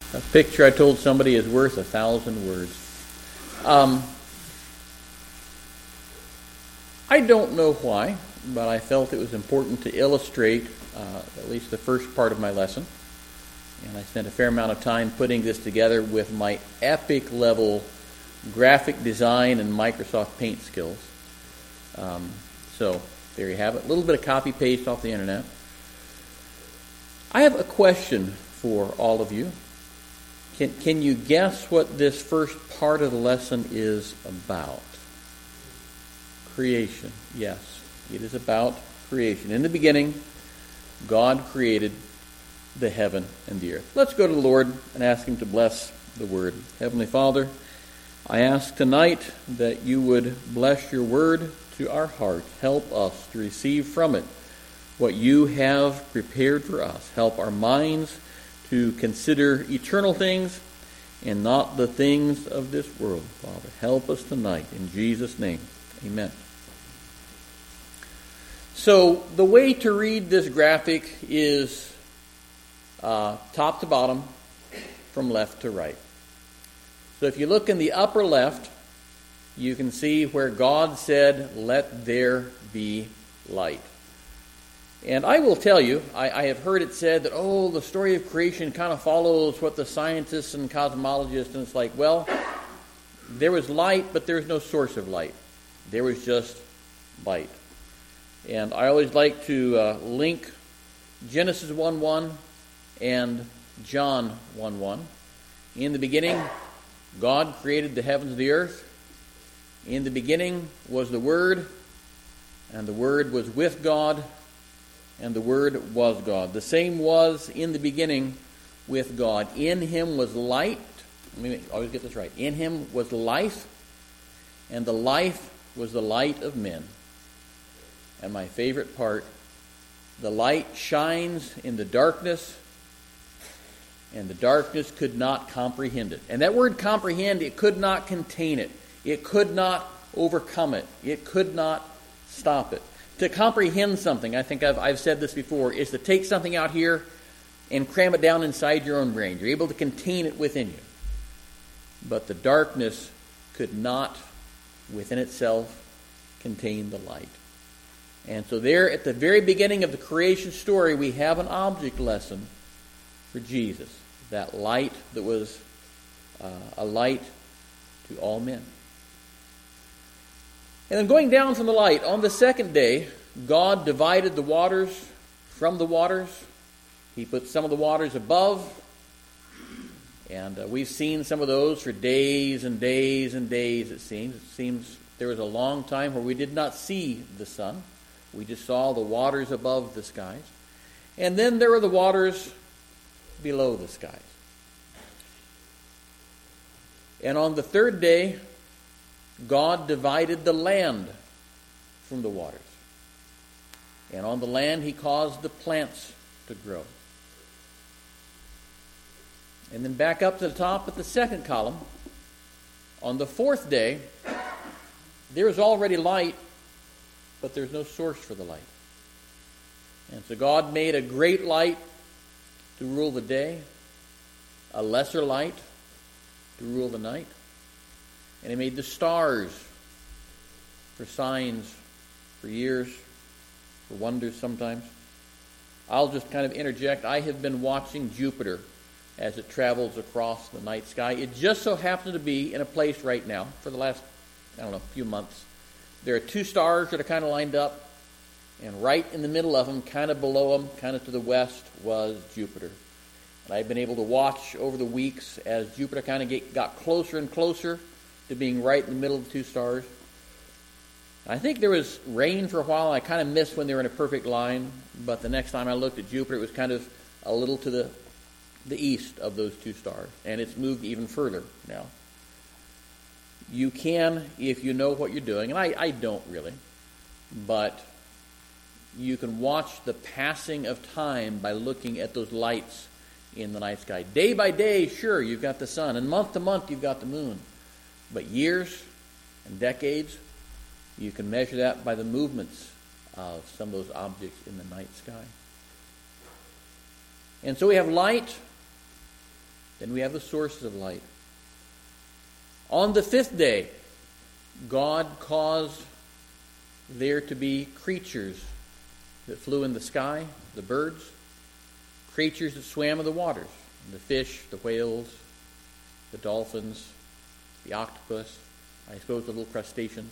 A picture, I told somebody, is worth 1,000 words. I don't know why, but I felt it was important to illustrate at least the first part of my lesson. And I spent a fair amount of time putting this together with my epic level graphic design and Microsoft Paint skills. So there you have it. A little bit of copy paste off the internet. I have a question for all of you. Can you guess what this first part of the lesson is about? Creation. Yes, it is about creation. In the beginning, God created the heaven and the earth. Let's go to the Lord and ask Him to bless the Word. Heavenly Father, I ask tonight that you would bless your Word to our hearts. Help us to receive from it what you have prepared for us. Help our minds to consider eternal things and not the things of this world. Father, help us tonight. In Jesus' name, amen. So the way to read this graphic is top to bottom, from left to right. So if you look in the upper left, you can see where God said, "Let there be light." And I will tell you, I have heard it said that, the story of creation kind of follows what the scientists and cosmologists, and it's like, well, there was light, but there's no source of light. There was just light. And I always like to link Genesis 1:1 and John 1:1. In the beginning, God created the heavens and the earth. In the beginning was the Word, and the Word was with God, and the Word was God. The same was in the beginning with God. In Him was light. Let me always get this right. In Him was life, and the life was the light of men. And my favorite part, the light shines in the darkness, and the darkness could not comprehend it. And that word comprehend, it could not contain it. It could not overcome it. It could not stop it. To comprehend something, I think I've said this before, is to take something out here and cram it down inside your own brain. You're able to contain it within you. But the darkness could not, within itself, contain the light. And so there, at the very beginning of the creation story, we have an object lesson for Jesus. That light that was a light to all men. And then going down from the light, on the second day, God divided the waters from the waters. He put some of the waters above. And we've seen some of those for days and days and days, it seems. It seems there was a long time where we did not see the sun. We just saw the waters above the skies. And then there were the waters below the skies. And on the third day, God divided the land from the waters. And on the land, He caused the plants to grow. And then back up to the top at the second column. On the fourth day, there is already light, but there's no source for the light. And so God made a great light to rule the day, a lesser light to rule the night. And He made the stars for signs, for years, for wonders sometimes. I'll just kind of interject. I have been watching Jupiter as it travels across the night sky. It just so happens to be in a place right now for the last, few months. There are two stars that are kind of lined up, and right in the middle of them, kind of below them, kind of to the west, was Jupiter. And I've been able to watch over the weeks as Jupiter kind of got closer and closer to being right in the middle of the two stars. I think there was rain for a while. I kind of missed when they were in a perfect line, but the next time I looked at Jupiter, it was kind of a little to the east of those two stars, and it's moved even further now. You can, if you know what you're doing, and I don't really, but you can watch the passing of time by looking at those lights in the night sky. Day by day, sure, you've got the sun, and month to month, you've got the moon. But years and decades, you can measure that by the movements of some of those objects in the night sky. And so we have light, Then we have the sources of light. On the fifth day, God caused there to be creatures that flew in the sky, the birds, creatures that swam in the waters, the fish, the whales, the dolphins, the octopus, I suppose the little crustaceans.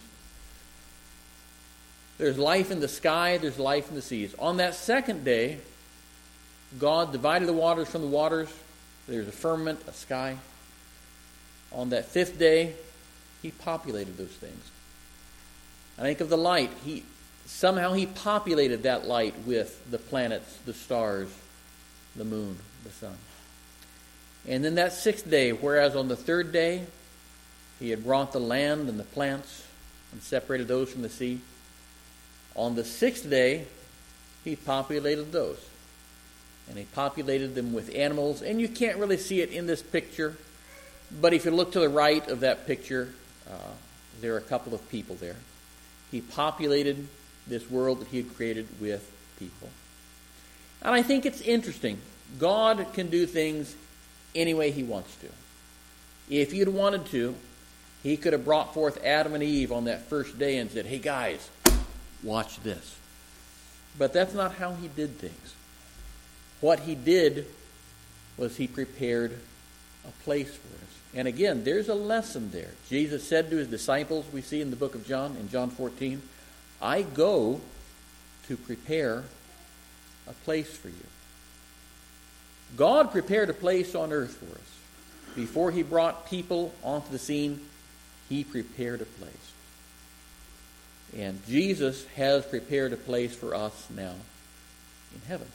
There's life in the sky, there's life in the seas. On that second day, God divided the waters from the waters. There's a firmament, a sky. On that fifth day, he populated those things. I think of the light. Somehow he populated that light with the planets, the stars, the moon, the sun. And then that sixth day, whereas on the third day, he had brought the land and the plants and separated those from the sea. On the sixth day, he populated those. And he populated them with animals. And you can't really see it in this picture. But if you look to the right of that picture, there are a couple of people there. He populated this world that he had created with people. And I think it's interesting. God can do things any way he wants to. If he'd wanted to, he could have brought forth Adam and Eve on that first day and said, "Hey guys, watch this." But that's not how he did things. What he did was he prepared a place for us. And again, there's a lesson there. Jesus said to his disciples, we see in the book of John, in John 14, "I go to prepare a place for you." God prepared a place on earth for us. Before he brought people onto the scene, he prepared a place. And Jesus has prepared a place for us now in heaven.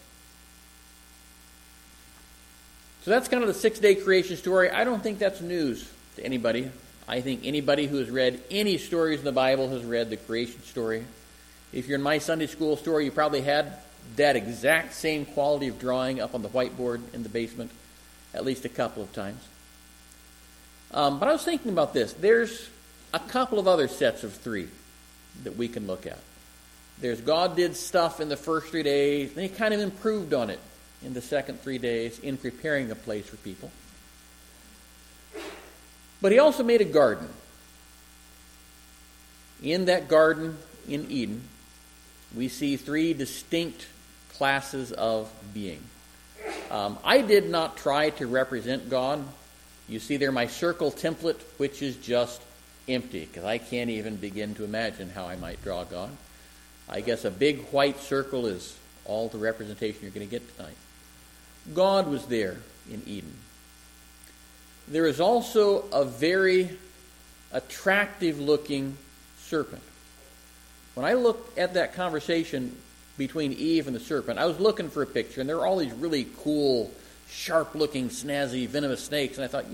So that's kind of the six-day creation story. I don't think that's news to anybody. I think anybody who has read any stories in the Bible has read the creation story. If you're in my Sunday school story, you probably had that exact same quality of drawing up on the whiteboard in the basement at least a couple of times. But I was thinking about this. There's a couple of other sets of three that we can look at. There's God did stuff in the first 3 days, and he kind of improved on it in the second 3 days in preparing a place for people. But he also made a garden. In that garden in Eden, we see three distinct classes of being. I did not try to represent God. You see there my circle template, which is just empty, because I can't even begin to imagine how I might draw God. I guess a big white circle is all the representation you're going to get tonight. God was there in Eden. There is also a very attractive-looking serpent. When I looked at that conversation between Eve and the serpent, I was looking for a picture, and there were all these really cool, sharp-looking, snazzy, venomous snakes, and I thought,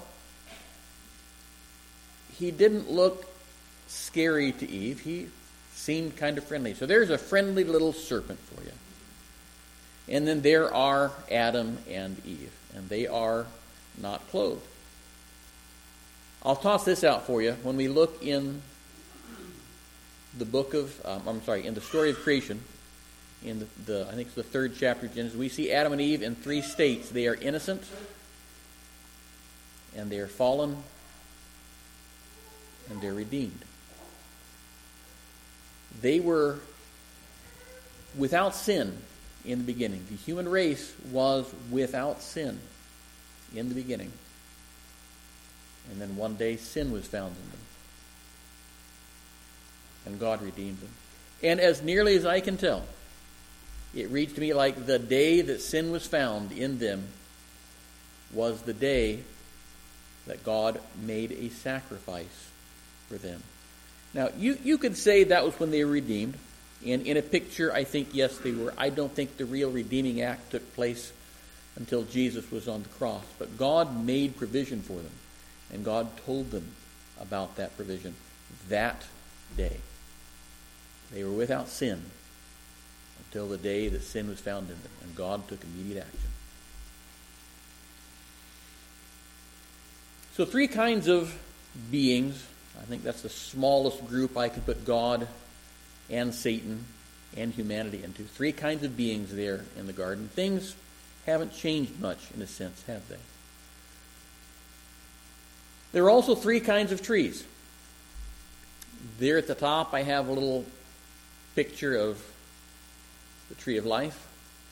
he didn't look scary to Eve. He seemed kind of friendly. So there's a friendly little serpent for you. And then there are Adam and Eve, and they are not clothed. I'll toss this out for you. When we look in the book of, in the story of creation, in I think it's the 3rd chapter of Genesis, we see Adam and Eve in 3 states. They are innocent, and they are fallen, and they're redeemed. They were without sin in the beginning. The human race was without sin in the beginning. And then one day sin was found in them. And God redeemed them. And as nearly as I can tell, it reads to me like the day that sin was found in them was the day that God made a sacrifice for them. Now, you could say that was when they were redeemed. And in a picture, I think, yes, they were. I don't think the real redeeming act took place until Jesus was on the cross. But God made provision for them. And God told them about that provision that day. They were without sin until the day that sin was found in them. And God took immediate action. So 3 kinds of beings. I think that's the smallest group I could put God and Satan and humanity into. 3 kinds of beings there in the garden. Things haven't changed much in a sense, have they? There are also three kinds of trees. There at the top I have a little picture of the tree of life.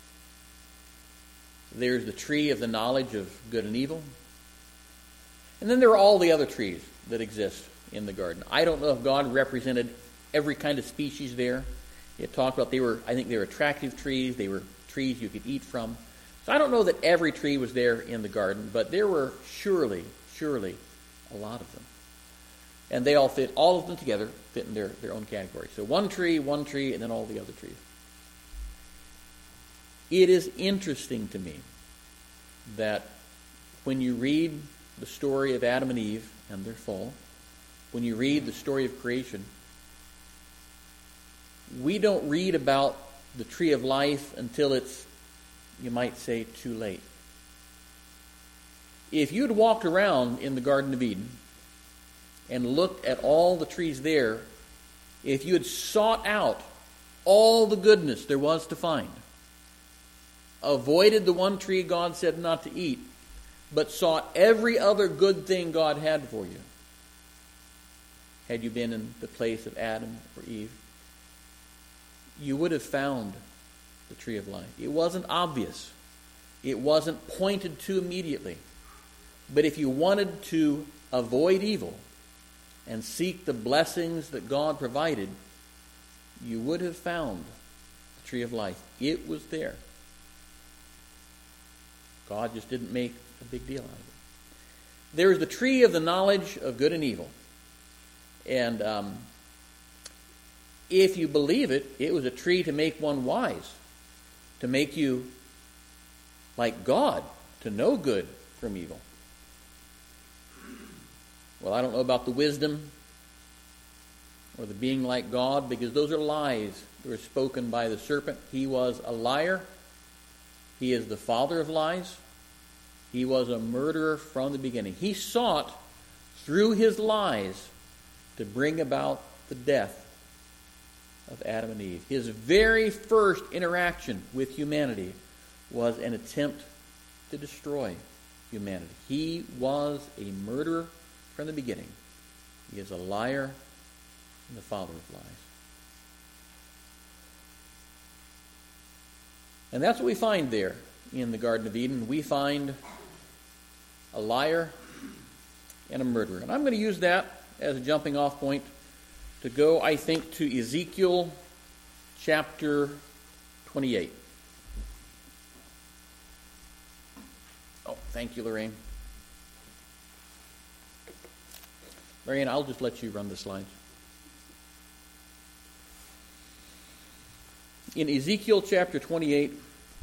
There's the tree of the knowledge of good and evil. And then there are all the other trees that exist in the garden. I don't know if God represented every kind of species there. It talked about I think they were attractive trees. They were trees you could eat from. So I don't know that every tree was there in the garden, but there were surely a lot of them. And they all of them together fit in their own category. So one tree, and then all the other trees. It is interesting to me that when you read the story of Adam and Eve and their fall, when you read the story of creation, we don't read about the tree of life until it's, you might say, too late. If you'd walked around in the Garden of Eden and looked at all the trees there, if you had sought out all the goodness there was to find, avoided the one tree God said not to eat, but sought every other good thing God had for you, had you been in the place of Adam or Eve, you would have found the tree of life. It wasn't obvious. It wasn't pointed to immediately. But if you wanted to avoid evil and seek the blessings that God provided, you would have found the tree of life. It was there. God just didn't make a big deal out of it. There is the tree of the knowledge of good and evil. And if you believe it, it was a tree to make one wise, to make you like God, to know good from evil. Well, I don't know about the wisdom or the being like God, because those are lies that were spoken by the serpent. He was a liar. He is the father of lies. He was a murderer from the beginning. He sought, through his lies, to bring about the death of Adam and Eve. His very first interaction with humanity was an attempt to destroy humanity. He was a murderer from the beginning. He is a liar and the father of lies. And that's what we find there in the Garden of Eden. We find a liar and a murderer. And I'm going to use that as a jumping off point to go, I think, to Ezekiel chapter 28. Oh, thank you, Lorraine. Lorraine, I'll just let you run the slides. In Ezekiel chapter 28,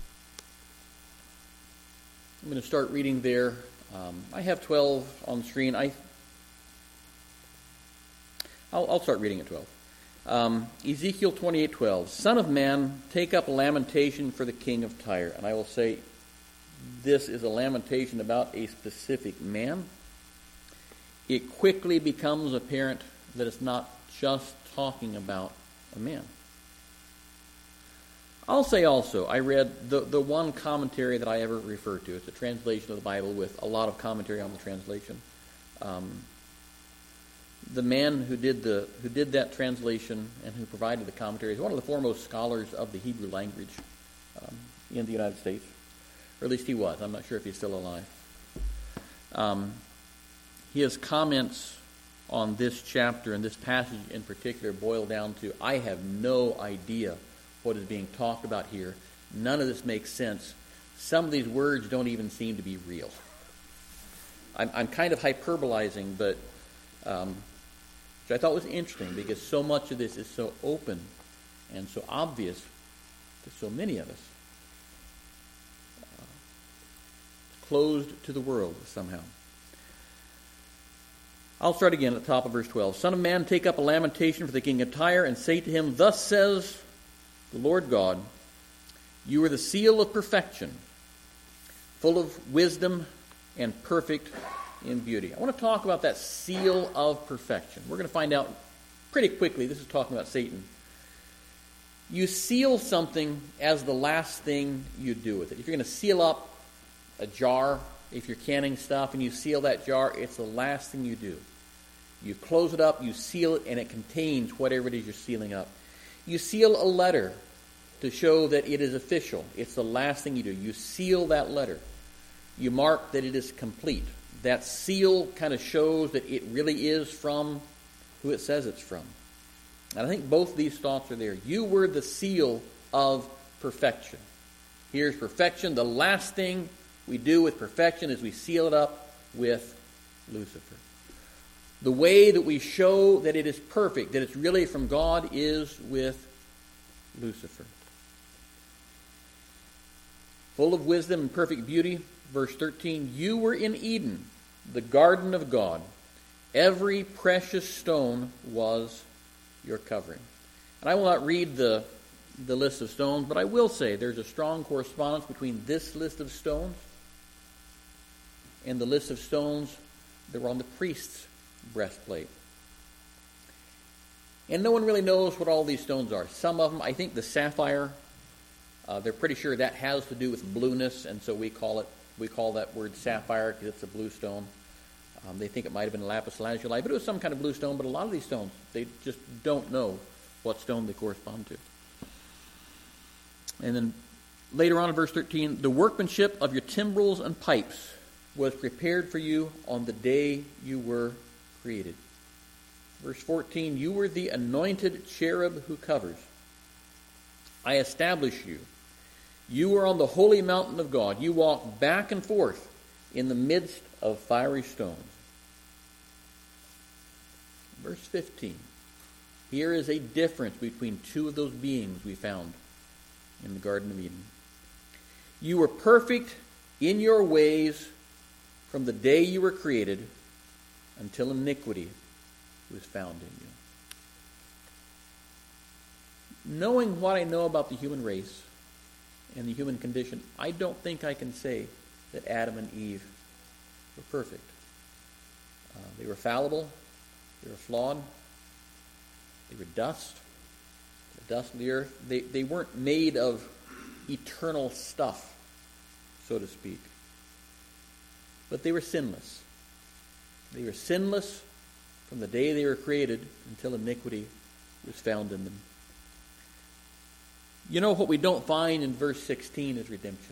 I'm going to start reading there. I have 12 on the screen. I'll start reading at 12. Ezekiel 28:12. Son of man, take up a lamentation for the king of Tyre. And I will say, this is a lamentation about a specific man. It quickly becomes apparent that it's not just talking about a man. I'll say also, I read the one commentary that I ever refer to. It's a translation of the Bible with a lot of commentary on the translation. The man who did that translation and who provided the commentary is one of the foremost scholars of the Hebrew language in the United States. Or at least he was. I'm not sure if he's still alive. His comments on this chapter and this passage in particular boil down to, I have no idea what is being talked about here. None of this makes sense. Some of these words don't even seem to be real. I'm kind of hyperbolizing, but which I thought was interesting because so much of this is so open and so obvious to so many of us. Closed to the world somehow. I'll start again at the top of verse 12. Son of man, take up a lamentation for the king of Tyre and say to him, thus says the Lord God, you are the seal of perfection, full of wisdom and perfect in beauty. I want to talk about that seal of perfection. We're going to find out pretty quickly. This is talking about Satan. You seal something as the last thing you do with it. If you're going to seal up a jar if you're canning stuff and you seal that jar, it's the last thing you do. You close it up, you seal it, and it contains whatever it is you're sealing up. You seal a letter to show that it is official. It's the last thing you do. You seal that letter. You mark that it is complete. That seal kind of shows that it really is from who it says it's from. And I think both these thoughts are there. You were the seal of perfection. Here's perfection. The last thing we do with perfection is we seal it up with Lucifer. The way that we show that it is perfect, that it's really from God, is with Lucifer. Full of wisdom and perfect beauty, verse 13, you were in Eden, the garden of God. Every precious stone was your covering. And I will not read the list of stones, but I will say there's a strong correspondence between this list of stones and the list of stones that were on the priest's breastplate. And no one really knows what all these stones are. Some of them, I think the sapphire, they're pretty sure that has to do with blueness, and so we call that word sapphire because it's a blue stone. They think it might have been lapis lazuli, but it was some kind of blue stone. But a lot of these stones, they just don't know what stone they correspond to. And then later on in verse 13, the workmanship of your timbrels and pipes was prepared for you on the day you were created. Verse 14, you were the anointed cherub who covers. I establish you. You were on the holy mountain of God. You walk back and forth in the midst of fiery stones. Verse 15. Here is a difference between two of those beings we found in the Garden of Eden. You were perfect in your ways from the day you were created until iniquity was found in you. Knowing what I know about the human race and the human condition, I don't think I can say that Adam and Eve were perfect. They were fallible. They were flawed. They were dust. The dust of the earth. They weren't made of eternal stuff, so to speak. But they were sinless. They were sinless from the day they were created until iniquity was found in them. You know what we don't find in verse 16 is redemption.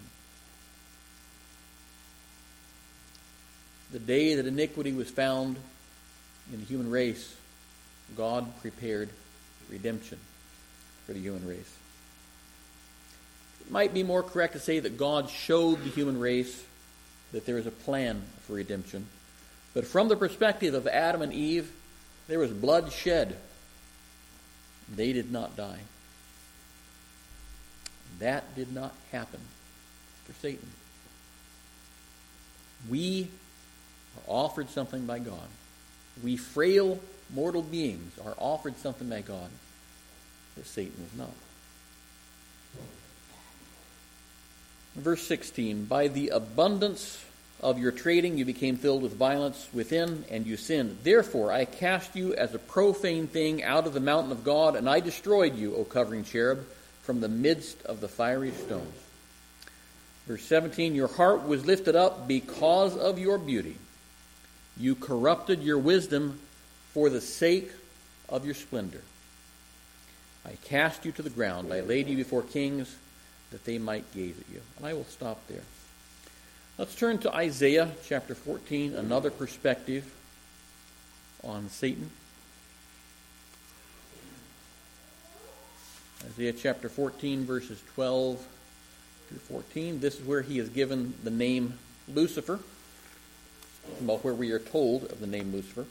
The day that iniquity was found in the human race, God prepared redemption for the human race. It might be more correct to say that God showed the human race that there is a plan for redemption. But from the perspective of Adam and Eve, there was blood shed. They did not die. That did not happen for Satan. We are offered something by God. We frail mortal beings are offered something by God that Satan is not. Verse 16, by the abundance of your trading you became filled with violence within, and you sinned. Therefore I cast you as a profane thing out of the mountain of God, and I destroyed you, O covering cherub, from the midst of the fiery stones. Verse 17, your heart was lifted up because of your beauty. You corrupted your wisdom for the sake of your splendor. I cast you to the ground. I laid you before kings that they might gaze at you. And I will stop there. Let's turn to Isaiah chapter 14, another perspective on Satan. Isaiah chapter 14, verses 12 through 14. This is where he is given the name Lucifer, about where we are told of the name Lucifer.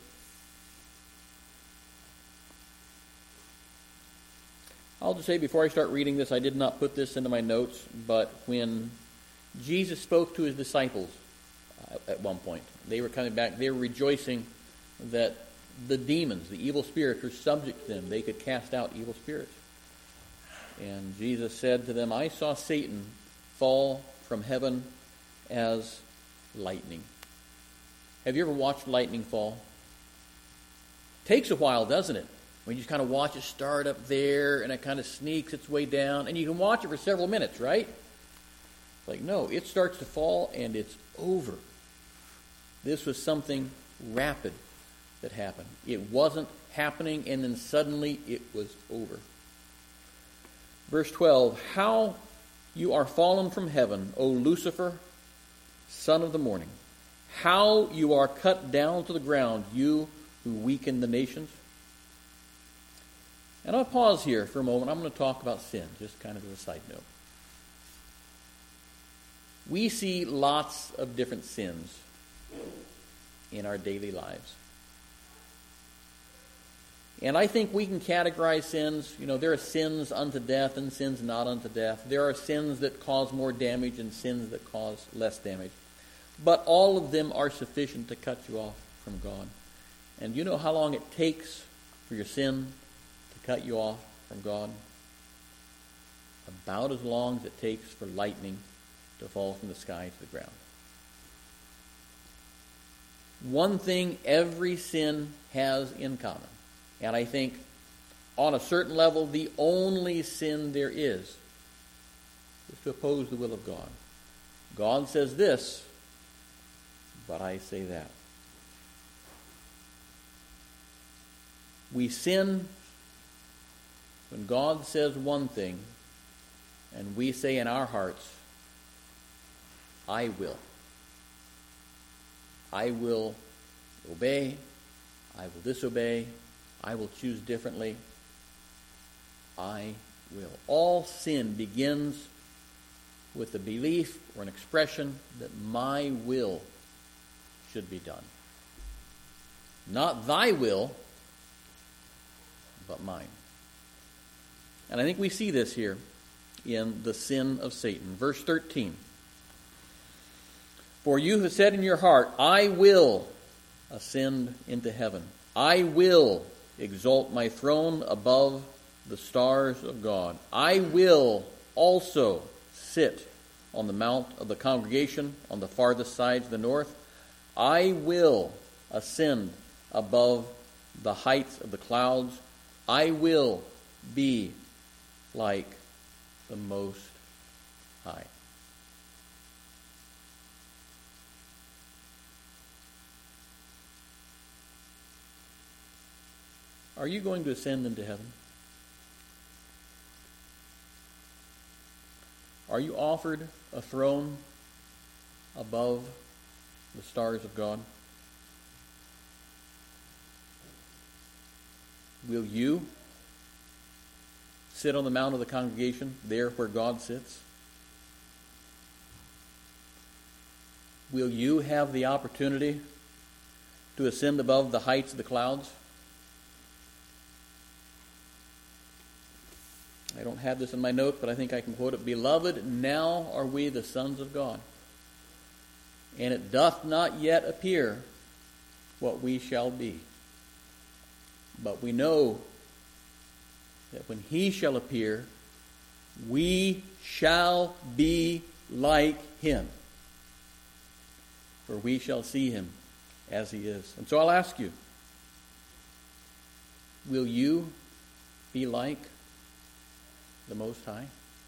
I'll just say before I start reading this, I did not put this into my notes, but when Jesus spoke to his disciples at one point, they were coming back, they were rejoicing that the demons, the evil spirits, were subject to them. They could cast out evil spirits. And Jesus said to them, I saw Satan fall from heaven as lightning. Have you ever watched lightning fall? Takes a while, doesn't it? When you just kind of watch it start up there and it kind of sneaks its way down, and you can watch it for several minutes, right? Like, no, it starts to fall and it's over This was something rapid that happened. It wasn't happening and then suddenly it was over. Verse 12, how you are fallen from heaven, O Lucifer, son of the morning. How you are cut down to the ground, you who weaken the nations. And I'll pause here for a moment. I'm going to talk about sin, just kind of as a side note. We see lots of different sins in our daily lives. And I think we can categorize sins. You know, there are sins unto death and sins not unto death. There are sins that cause more damage and sins that cause less damage. But all of them are sufficient to cut you off from God. And you know how long it takes for your sin to cut you off from God? About as long as it takes for lightning to fall from the sky to the ground. One thing every sin has in common, and I think on a certain level the only sin there is to oppose the will of God. God says this, but I say that. We sin when God says one thing and we say in our hearts, I will. I will obey. I will disobey. I will choose differently. I will. All sin begins with the belief or an expression that my will should be done. Not thy will, but mine. And I think we see this here in the sin of Satan. Verse 13. For you have said in your heart, I will ascend into heaven. I will exalt my throne above the stars of God. I will also sit on the mount of the congregation on the farthest sides of the north. I will ascend above the heights of the clouds. I will be like the Most High. Are you going to ascend into heaven? Are you offered a throne above the stars of God? Will you sit on the mount of the congregation, there where God sits? Will you have the opportunity to ascend above the heights of the clouds? I don't have this in my notes, but I think I can quote it. Beloved, now are we the sons of God, and it doth not yet appear what we shall be. But we know that when he shall appear, we shall be like him, for we shall see him as he is. And so I'll ask you, will you be like the Most High?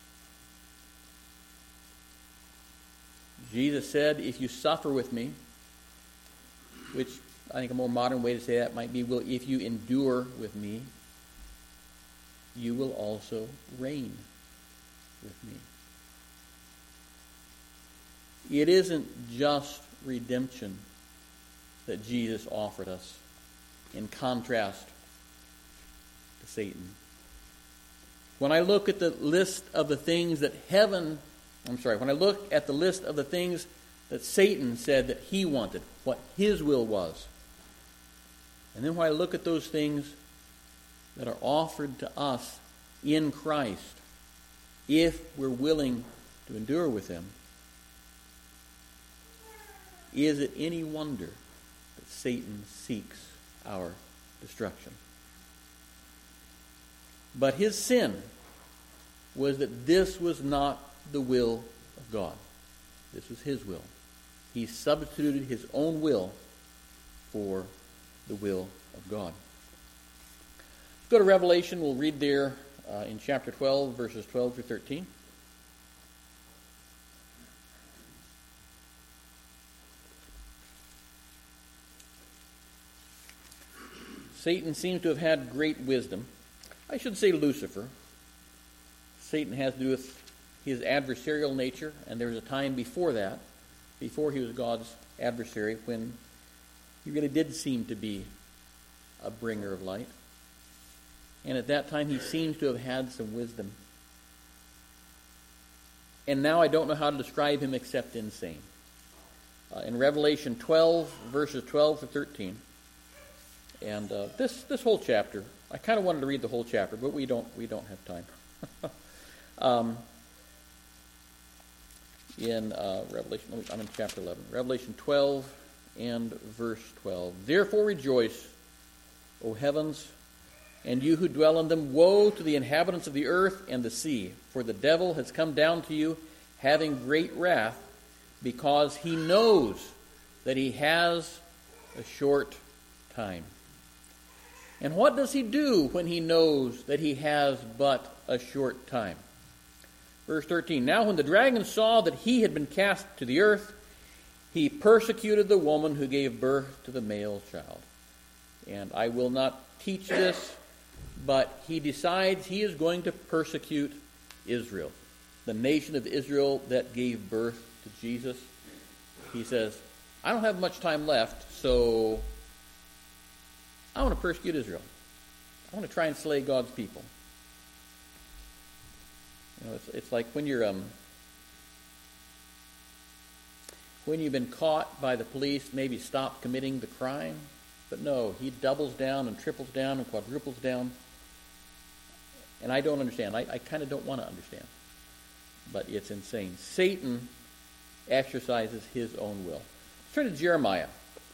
Jesus said, if you suffer with me, which I think a more modern way to say that might be, well, if you endure with me, you will also reign with me. It isn't just redemption that Jesus offered us in contrast to Satan. When I look at the list of the things that when I look at the list of the things that Satan said that he wanted, what his will was, and then when I look at those things that are offered to us in Christ, if we're willing to endure with him, is it any wonder that Satan seeks our destruction? But his sin was that this was not the will of God. This was his will. He substituted his own will for the will of God. Let's go to Revelation. We'll read there in chapter 12, verses 12 through 13. Satan seems to have had great wisdom. I should say Lucifer. Satan has to do with his adversarial nature, and there was a time before that, before he was God's adversary, when he really did seem to be a bringer of light. And at that time he seems to have had some wisdom. And now I don't know how to describe him except insane. In Revelation 12, verses 12 to 13, and this whole chapter, I kind of wanted to read the whole chapter, but we don't have time. In Revelation, I'm in chapter 11. Revelation 12 and verse 12. Therefore rejoice, O heavens, and you who dwell in them. Woe to the inhabitants of the earth and the sea, for the devil has come down to you, having great wrath, because he knows that he has a short time. And what does he do when he knows that he has but a short time? Verse 13, now when the dragon saw that he had been cast to the earth, he persecuted the woman who gave birth to the male child. And I will not teach this, but he decides he is going to persecute Israel, the nation of Israel that gave birth to Jesus. He says, I don't have much time left, so I want to persecute Israel. I want to try and slay God's people. You know, it's like when you've been caught by the police, maybe stop committing the crime, but no, he doubles down and triples down and quadruples down. And I don't understand. I kind of don't want to understand. But it's insane. Satan exercises his own will. Let's turn to Jeremiah.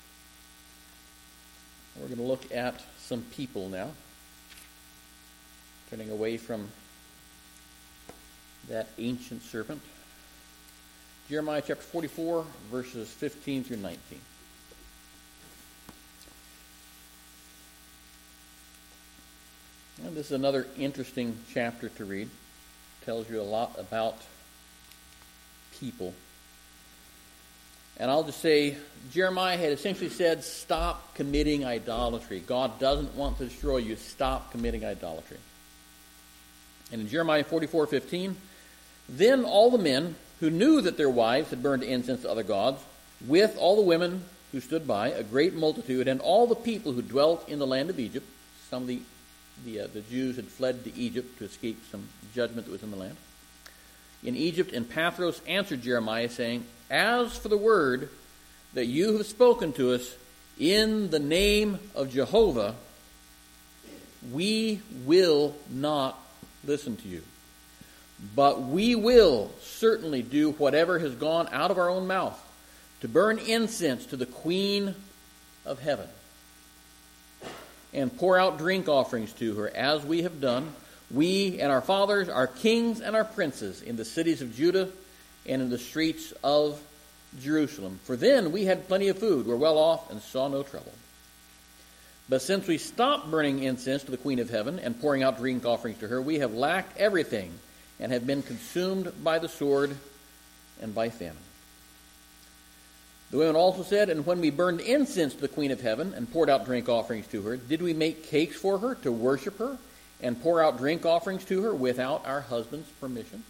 We're going to look at some people now. Turning away from that ancient serpent. Jeremiah chapter 44, verses 15 through 19. And this is another interesting chapter to read. It tells you a lot about people. And I'll just say, Jeremiah had essentially said, stop committing idolatry. God doesn't want to destroy you. Stop committing idolatry. And in Jeremiah 44:15, then all the men who knew that their wives had burned incense to other gods, with all the women who stood by, a great multitude, and all the people who dwelt in the land of Egypt, some of the Jews had fled to Egypt to escape some judgment that was in the land. In Egypt, and Pathros answered Jeremiah, saying, as for the word that you have spoken to us in the name of Jehovah, we will not listen to you. But we will certainly do whatever has gone out of our own mouth, to burn incense to the Queen of heaven, and pour out drink offerings to her, as we have done, we and our fathers, our kings and our princes, in the cities of Judah and in the streets of Jerusalem. For then we had plenty of food, were well off, and saw no trouble. But since we stopped burning incense to the Queen of heaven and pouring out drink offerings to her, we have lacked everything and have been consumed by the sword and by famine. The women also said, and when we burned incense to the Queen of heaven and poured out drink offerings to her, did we make cakes for her to worship her and pour out drink offerings to her without our husband's permission?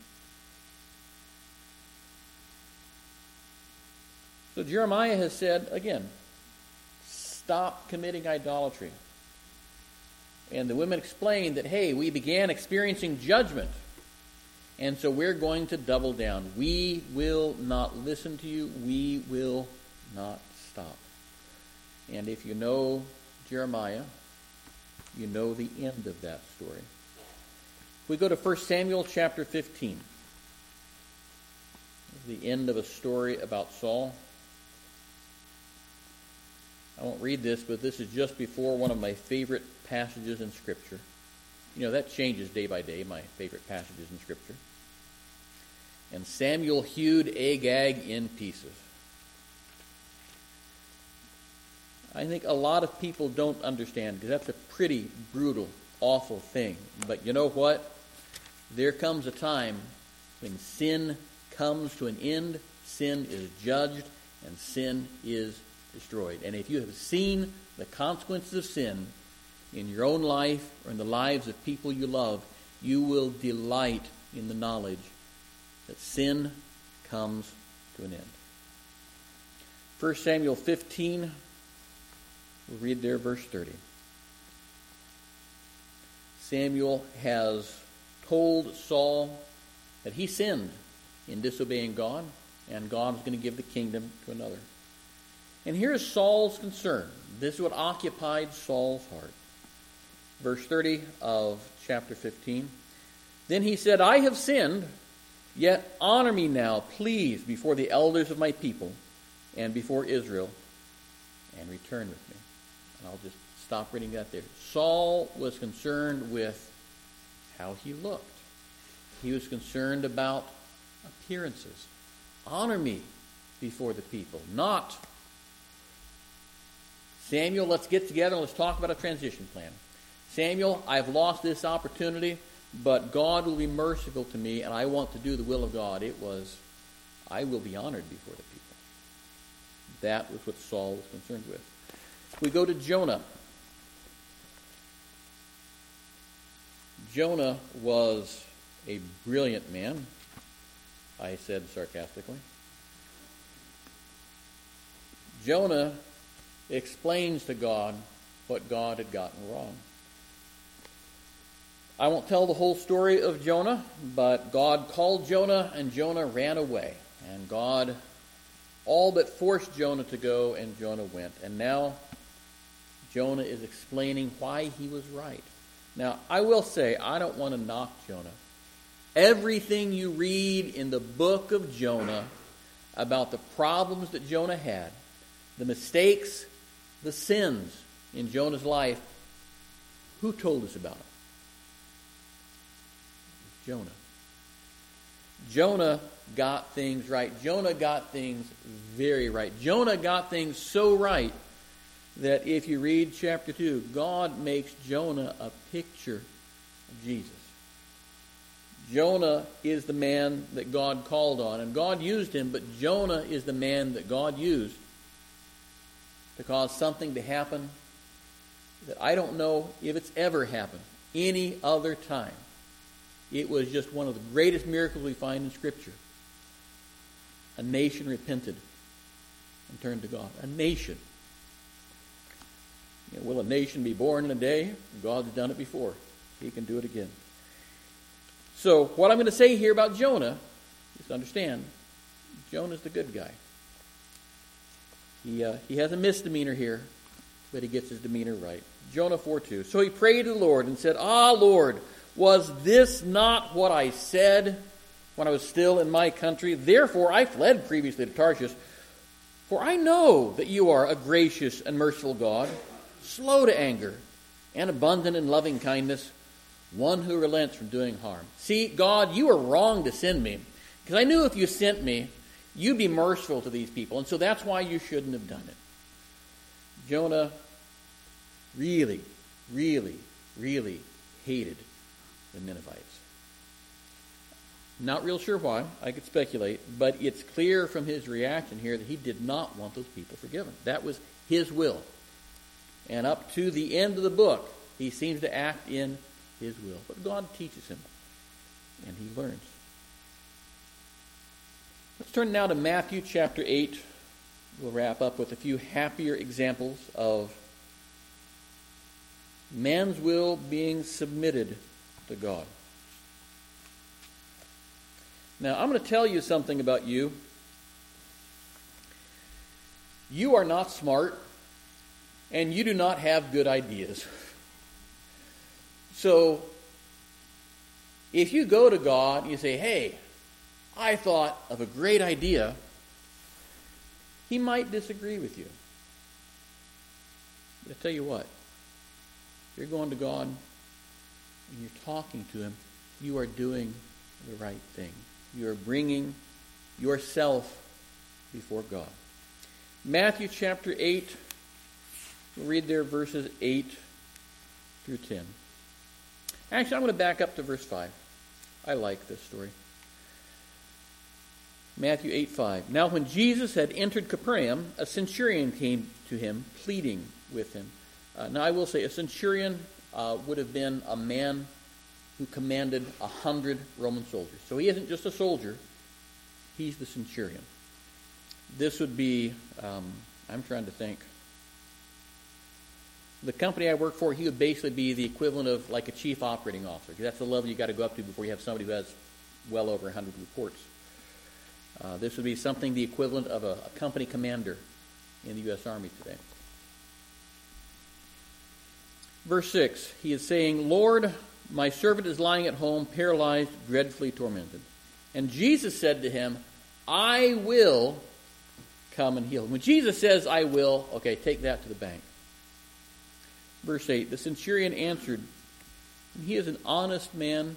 So Jeremiah has said, again, stop committing idolatry. And the women explained that, hey, we began experiencing judgment, and so we're going to double down. We will not listen to you. We will not stop. And if you know Jeremiah, you know the end of that story. We go to 1 Samuel chapter 15. The end of a story about Saul. I won't read this, but this is just before one of my favorite passages in Scripture. You know, that changes day by day, my favorite passages in Scripture. And Samuel hewed Agag in pieces. I think a lot of people don't understand, because that's a pretty brutal, awful thing. But you know what? There comes a time when sin comes to an end, sin is judged, and sin is destroyed. And if you have seen the consequences of sin, in your own life or in the lives of people you love, you will delight in the knowledge that sin comes to an end. 1 Samuel 15, we'll read there verse 30. Samuel has told Saul that he sinned in disobeying God, and God was going to give the kingdom to another. And here's Saul's concern. This is what occupied Saul's heart. Verse 30 of chapter 15. Then he said, I have sinned, yet honor me now, please, before the elders of my people and before Israel, and return with me. And I'll just stop reading that there. Saul was concerned with how he looked. He was concerned about appearances. Honor me before the people. Not, Samuel, let's get together and let's talk about a transition plan. Samuel, I've lost this opportunity, but God will be merciful to me, and I want to do the will of God. It was, I will be honored before the people. That was what Saul was concerned with. We go to Jonah. Jonah was a brilliant man, I said sarcastically. Jonah explains to God what God had gotten wrong. I won't tell the whole story of Jonah, but God called Jonah, and Jonah ran away. And God all but forced Jonah to go, and Jonah went. And now Jonah is explaining why he was right. Now, I will say, I don't want to knock Jonah. Everything you read in the book of Jonah about the problems that Jonah had, the mistakes, the sins in Jonah's life, who told us about it? Jonah. Jonah got things right. Jonah got things very right. Jonah got things so right that if you read chapter 2, God makes Jonah a picture of Jesus. Jonah is the man that God called on, and God used him, but Jonah is the man that God used to cause something to happen that I don't know if it's ever happened any other time. It was just one of the greatest miracles we find in Scripture. A nation repented and turned to God. A nation. Will a nation be born in a day? God's done it before. He can do it again. So, what I'm going to say here about Jonah, just understand, Jonah's the good guy. He has a misdemeanor here, but he gets his demeanor right. Jonah 4:2. So he prayed to the Lord and said, Lord, was this not what I said when I was still in my country? Therefore I fled previously to Tarshish, for I know that you are a gracious and merciful God, slow to anger, and abundant in loving kindness, one who relents from doing harm. See, God, you are wrong to send me, because I knew if you sent me, you'd be merciful to these people, and so that's why you shouldn't have done it. Jonah really, really, really hated the Ninevites. Not real sure why. I could speculate, but it's clear from his reaction here that he did not want those people forgiven. That was his will. And up to the end of the book, he seems to act in his will. But God teaches him, and he learns. Let's turn now to Matthew chapter 8. We'll wrap up with a few happier examples of man's will being submitted to God. Now, I'm going to tell you something about you. You are not smart, and you do not have good ideas. So, if you go to God and you say, hey, I thought of a great idea, He might disagree with you. But I tell you what, if you're going to God and you're talking to Him, you are doing the right thing. You are bringing yourself before God. Matthew chapter 8, we'll read there verses 8 through 10. Actually, I'm going to back up to verse 5. I like this story. Matthew 8:5. Now when Jesus had entered Capernaum, a centurion came to him, pleading with him, Now, I will say a centurion would have been a man who commanded 100 Roman soldiers. So he isn't just a soldier, he's the centurion. This would be, I'm trying to think, the company I work for, he would basically be the equivalent of like a chief operating officer. That's the level you got to go up to before you have somebody who has well over 100 reports. This would be something the equivalent of a company commander in the U.S. Army today. Verse 6, he is saying, Lord, my servant is lying at home, paralyzed, dreadfully tormented. And Jesus said to him, I will come and heal him. When Jesus says, I will, okay, take that to the bank. Verse 8, the centurion answered, he is an honest man,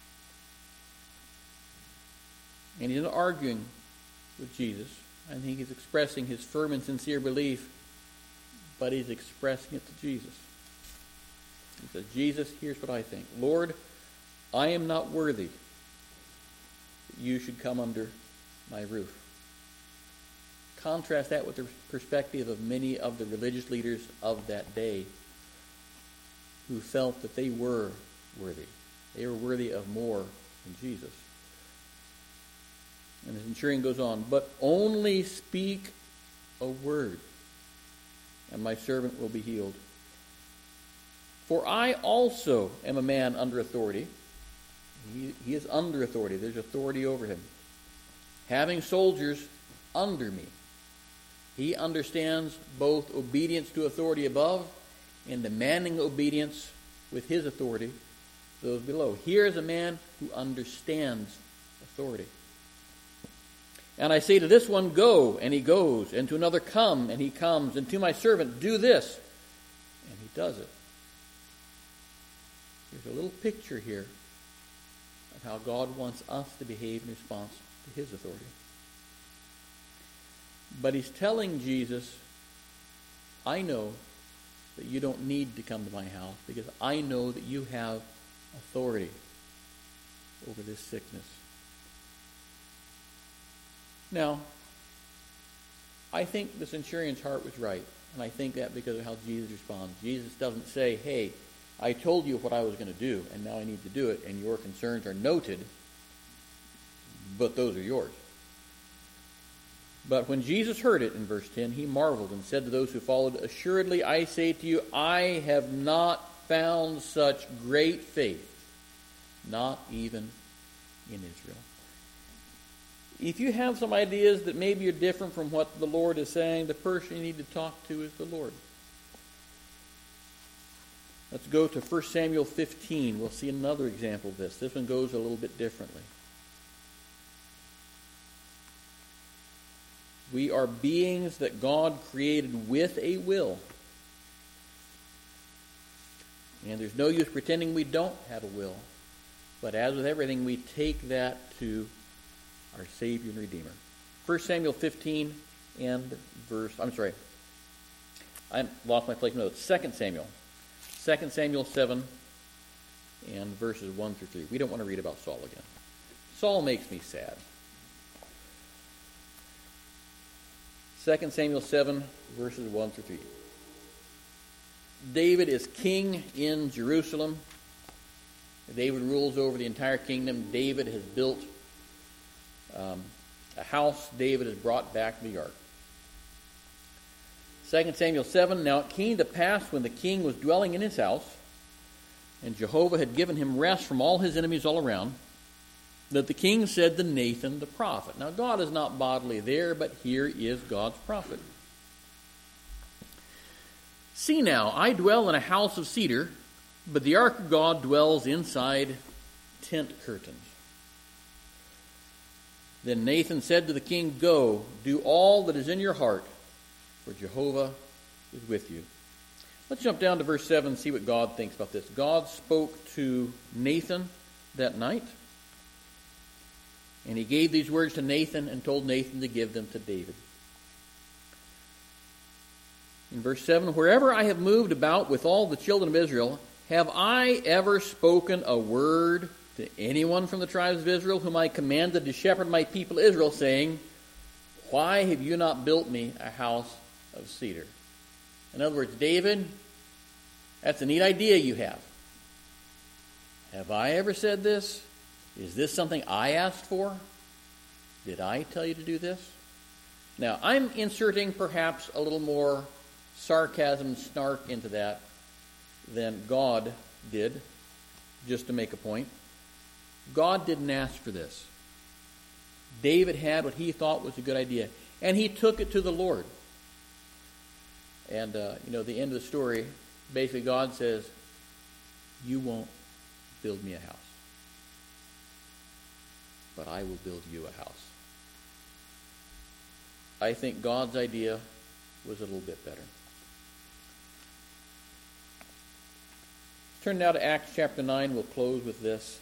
and he's not arguing with Jesus. I think he's expressing his firm and sincere belief, but he's expressing it to Jesus. He says, Jesus, here's what I think. Lord, I am not worthy that you should come under my roof. Contrast that with the perspective of many of the religious leaders of that day who felt that they were worthy. They were worthy of more than Jesus. And the centurion goes on, but only speak a word, and my servant will be healed. For I also am a man under authority. He is under authority. There's authority over him. Having soldiers under me. He understands both obedience to authority above and demanding obedience with his authority to those below. Here is a man who understands authority. And I say to this one, go, and he goes, and to another, come, and he comes, and to my servant, do this, and he does it. There's a little picture here of how God wants us to behave in response to his authority. But he's telling Jesus, I know that you don't need to come to my house because I know that you have authority over this sickness. Now, I think the centurion's heart was right, and I think that because of how Jesus responds. Jesus doesn't say, hey, I told you what I was going to do, and now I need to do it, and your concerns are noted, but those are yours. But when Jesus heard it, in verse 10, he marveled and said to those who followed, assuredly I say to you, I have not found such great faith, not even in Israel. If you have some ideas that maybe are different from what the Lord is saying, the person you need to talk to is the Lord. Let's go to 1 Samuel 15. We'll see another example of this. This one goes a little bit differently. We are beings that God created with a will. And there's no use pretending we don't have a will. But as with everything, we take that to our Savior and Redeemer. 1 Samuel 15 and verse... I lost my place of notes. 2 Samuel. 2 Samuel 7 and verses 1 through 3. We don't want to read about Saul again. Saul makes me sad. 2 Samuel 7, verses 1 through 3. David is king in Jerusalem. David rules over the entire kingdom. David has built a house. David has brought back the ark. 2 Samuel 7, now it came to pass when the king was dwelling in his house, and Jehovah had given him rest from all his enemies all around, that the king said to Nathan the prophet. Now God is not bodily there, but here is God's prophet. See now, I dwell in a house of cedar, but the ark of God dwells inside tent curtains. Then Nathan said to the king, go, do all that is in your heart, for Jehovah is with you. Let's jump down to verse 7 and see what God thinks about this. God spoke to Nathan that night, and he gave these words to Nathan and told Nathan to give them to David. In verse 7, wherever I have moved about with all the children of Israel, have I ever spoken a word to anyone from the tribes of Israel whom I commanded to shepherd my people Israel, saying, why have you not built me a house of cedar? In other words, David, That's a neat idea you have. Have I ever said this? Is this something I asked for? Did I tell you to do this? Now, I'm inserting perhaps a little more sarcasm, snark into that than God did, just to make a point. God didn't ask for this. David had what he thought was a good idea, and he took it to the Lord. And, the end of the story, basically God says, you won't build me a house, but I will build you a house. I think God's idea was a little bit better. Turn now to Acts chapter 9. We'll close with this.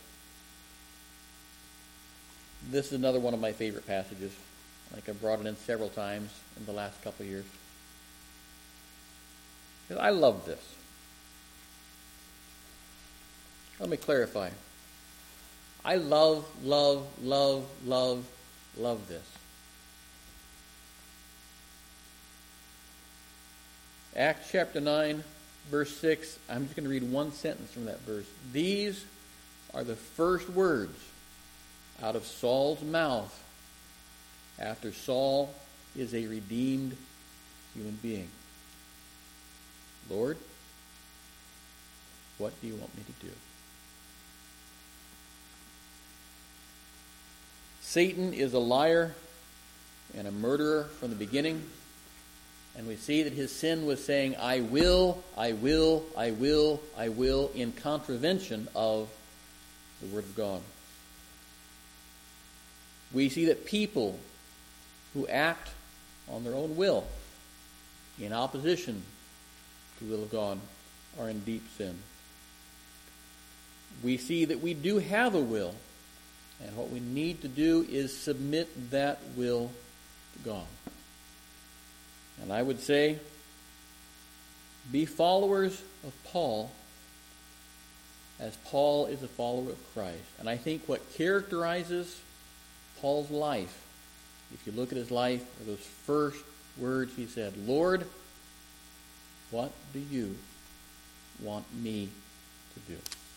This is another one of my favorite passages. I think I've brought it in several times in the last couple of years. I love this. Let me clarify. I love this. Acts chapter 9, verse 6. I'm just going to read one sentence from that verse. These are the first words out of Saul's mouth after Saul is a redeemed human being. Lord, what do you want me to do? Satan is a liar and a murderer from the beginning. And we see that his sin was saying, I will, in contravention of the Word of God. We see that people who act on their own will in opposition to the will of God are in deep sin. We see that we do have a will, and what we need to do is submit that will to God. And I would say, be followers of Paul as Paul is a follower of Christ. And I think what characterizes Paul's life, if you look at his life, are those first words he said, Lord, what do you want me to do?